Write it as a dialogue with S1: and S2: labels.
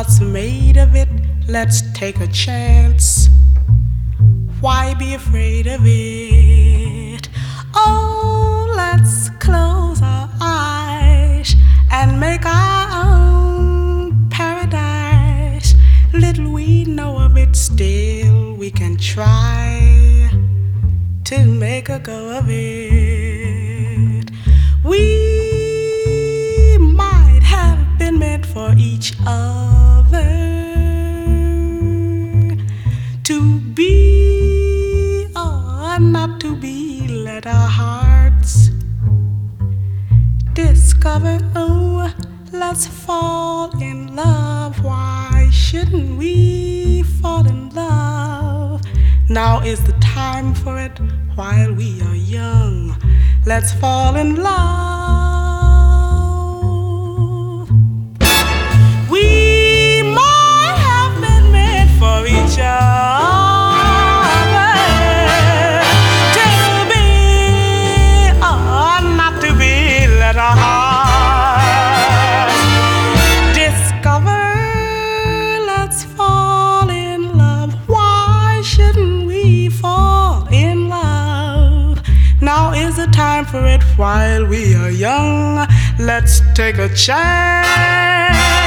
S1: hearts made of it. Let's take a chance. Why be afraid of it? Oh, let's close our eyes and make our own paradise. Little we know of it, still we can try to make a go of it. We might have been meant for each other, to be or not to be. Let our hearts discover. Oh, let's fall in love. Why shouldn't we fall in love? Now is the time for it while we are young. Let's fall in love. We might have been meant for each other, to be or not to be. Let our hearts discover. Let's fall in love. Why shouldn't we fall in love? Now is the time for it while we are young. Let's take a chance.